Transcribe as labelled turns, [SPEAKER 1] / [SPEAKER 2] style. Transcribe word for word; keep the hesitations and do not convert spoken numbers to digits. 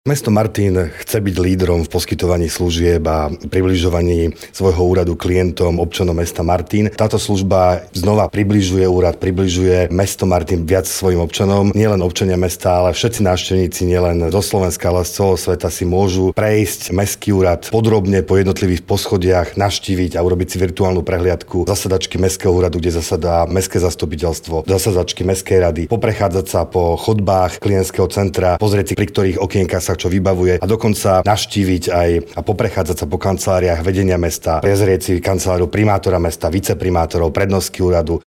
[SPEAKER 1] Mesto Martin chce byť lídrom v poskytovaní služieb a približovaní svojho úradu klientom, občanom mesta Martin. Táto služba znova približuje úrad, približuje mesto Martin viac svojim občanom. Nielen občania mesta, ale všetci návštevníci nielen zo Slovenska, ale z celého sveta si môžu prejsť mestský úrad podrobne po jednotlivých poschodiach, navštíviť a urobiť si virtuálnu prehliadku zasadačky mestského úradu, kde zasadá mestské zastupiteľstvo, zasadačky mestskej rady, poprechádzať sa po chodbách klientského centra, pozrieť si, pri ktorých okienkach čo vybavuje a dokonca navštíviť aj a poprechádzať sa po kanceláriách vedenia mesta, prezrieť si kanceláriu primátora mesta, viceprimátorov, prednostky úradu.